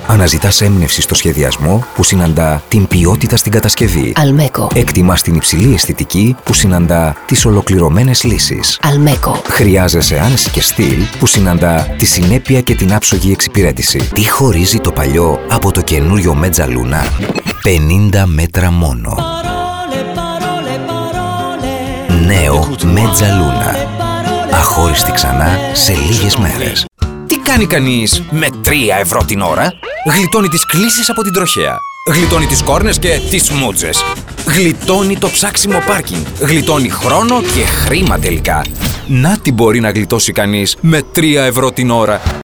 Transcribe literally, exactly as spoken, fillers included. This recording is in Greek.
Αναζητάς έμπνευση στο σχεδιασμό που συναντά την ποιότητα στην κατασκευή. Αλμέκο. Εκτιμάς την υψηλή αισθητική που συναντά τις ολοκληρωμένες λύσεις. Αλμέκο. Χρειάζεσαι άνεση και στυλ που συναντά τη συνέπεια και την άψογη εξυπηρέτηση. Τι χωρίζει το παλιό από το καινούριο Mezzaluna? πενήντα μέτρα μόνο. Νέο Mezzaluna. Αχώριστη ξανά σε λίγες μέρες. Τι κάνει κανείς με τρία ευρώ την ώρα? Γλιτώνει τις κλήσεις από την τροχέα. Γλιτώνει τις κόρνες και τις μούτζες. Γλιτώνει το ψάξιμο πάρκινγκ. Γλιτώνει χρόνο και χρήμα τελικά. Να τι μπορεί να γλιτώσει κανείς με τρία ευρώ την ώρα.